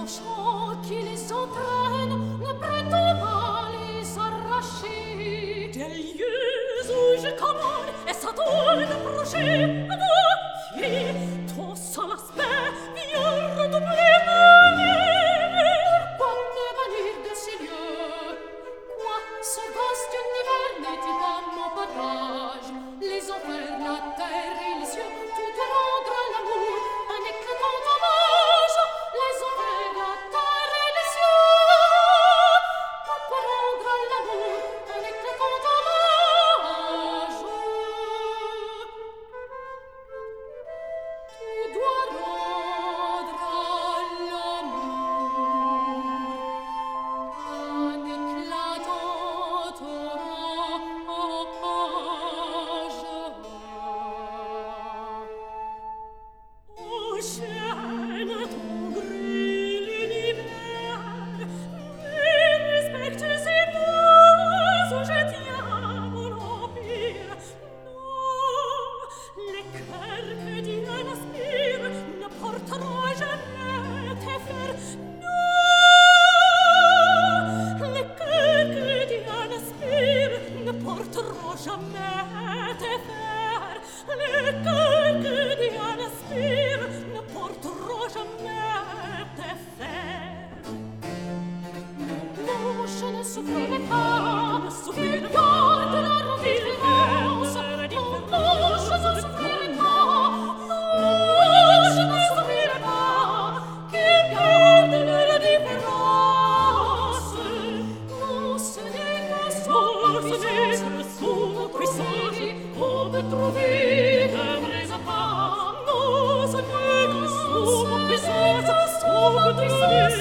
chant qui les entraîne, ne prétend pas les arracher. Des lieux où je commande et s'attendent d'approcher. Va, fille, ton seul aspect vient redoubler ma vie. Pourquoi me bannir de ces lieux? Quoi, ce vaste univers n'est-il pas mon partage? Les enfers, la terre et les cieux, tout rendre à l'amour un éclatant hommage. Les enfers, la terre et les cieux, tout rendre à l'amour un éclatant hommage. Tu dois rendre à l'amour un éclatant hommage. Oh, chaîne ton gris l'univers, mais respecte ces mots où je tiens mon empire. Non, les cœurs que Dieu n'inspire ne porteront jamais tes fleurs. Non, les cœurs que Dieu n'inspire ne porteront jamais tes fleurs. Les cœurs que Dieu n'inspire ne porteront jamais tes fers. Non, je ne souffrirai pas, ne souffrirai pas de la indifférence. Non, je ne souffrirai pas, non, je ne souffrirai pas qu'ils gardent leur indifférence. Non, ce n'est que sous puissance qu'on peut trouver de vrais apparts. Non, ce n'est que sous puissance qu'on peut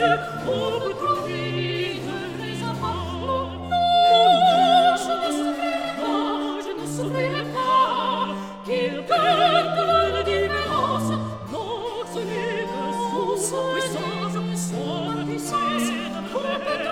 trouver de vrais apparts. Non, je ne souffrirai pas qu'ils gardent leur différence. Non, ce n'est que sous puissance qu'on peut trouver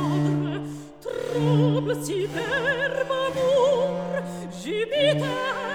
superbe amour, Jupiter